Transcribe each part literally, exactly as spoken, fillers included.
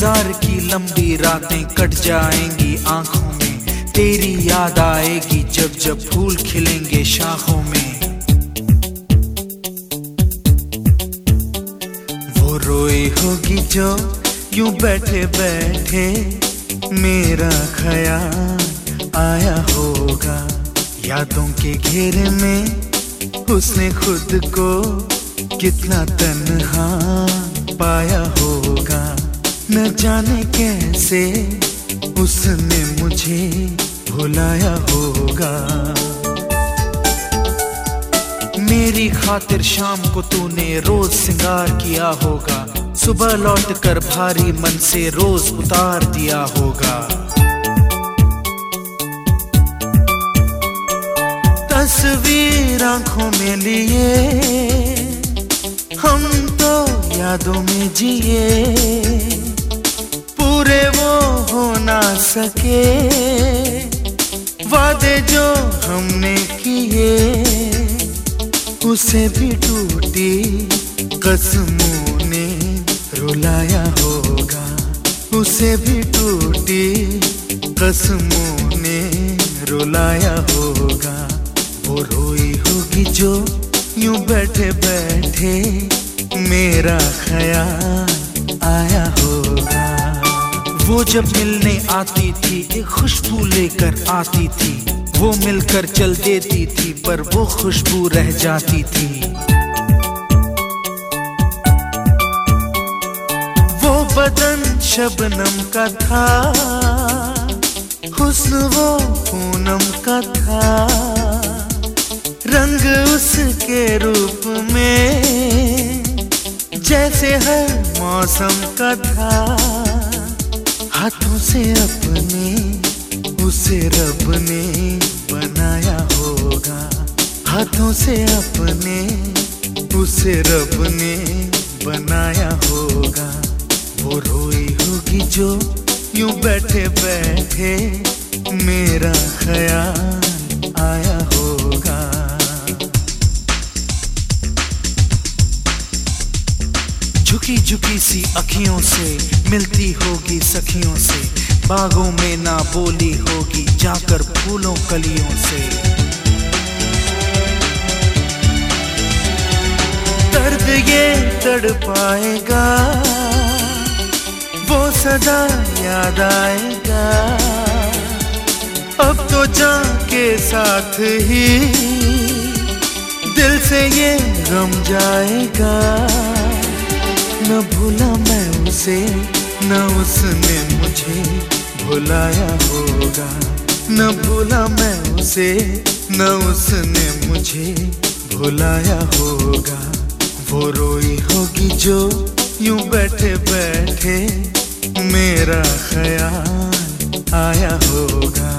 इंतजार की लंबी रातें कट जाएंगी आंखों में, तेरी याद आएगी जब जब फूल खिलेंगे शाखों में। वो रोई होगी जो यूं बैठे बैठे मेरा ख्याल आया होगा, यादों के घेरे में उसने खुद को कितना तन्हा पाया होगा। न जाने कैसे उसने मुझे भुलाया होगा। मेरी खातिर शाम को तूने रोज सिंगार किया होगा, सुबह लौट कर भारी मन से रोज उतार दिया होगा। तस्वीर आंखों में लिए हम तो यादों में जिए, पूरे वो हो ना सके वादे जो हमने किए, उसे भी टूटी कसमों ने रुलाया होगा, उसे भी टूटी कसमों ने रुलाया होगा। वो रोई होगी जो यूं बैठे बैठे मेरा ख्याल आया होगा। वो जब मिलने आती थी एक खुशबू लेकर आती थी, वो मिलकर चल देती थी पर वो खुशबू रह जाती थी। वो बदन शबनम का था, हुस्न वो पूनम का था, रंग उसके रूप में जैसे हर मौसम का था। हाथों से अपने उसे रब ने बनाया होगा, हाथों से अपने उसे रब ने बनाया होगा। वो रोई होगी जो यूं बैठे बैठे मेरा ख्याल आया होगा। झुकी झुकी सी अखियों से मिलती होगी सखियों से, बागों में ना बोली होगी जाकर फूलों कलियों से। दर्द ये तड़ पाएगा वो सदा याद आएगा, अब तो जान के साथ ही दिल से ये गम जाएगा। न भूला मैं उसे न उसने मुझे भुलाया होगा, न भूला मैं उसे न उसने मुझे भुलाया होगा। वो रोई होगी जो यूं बैठे बैठे मेरा ख्याल आया होगा।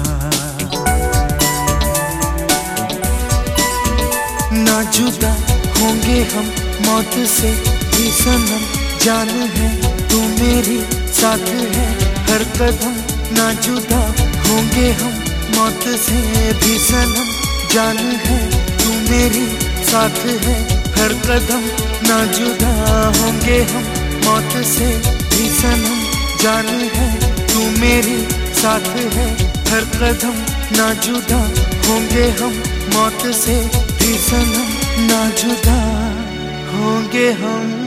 ना जुदा होंगे हम मौत से भी सनम, जान है तू मेरी साथ है हर कदम। ना जुदा होंगे हम मौत से भी सनम, जान है तू मेरी साथ है हर कदम। ना जुदा होंगे हम मौत से भी सनम, जान है तू मेरी साथ है हर कदम। ना जुदा होंगे हम मौत से भी सनम, ना जुदा होंगे हम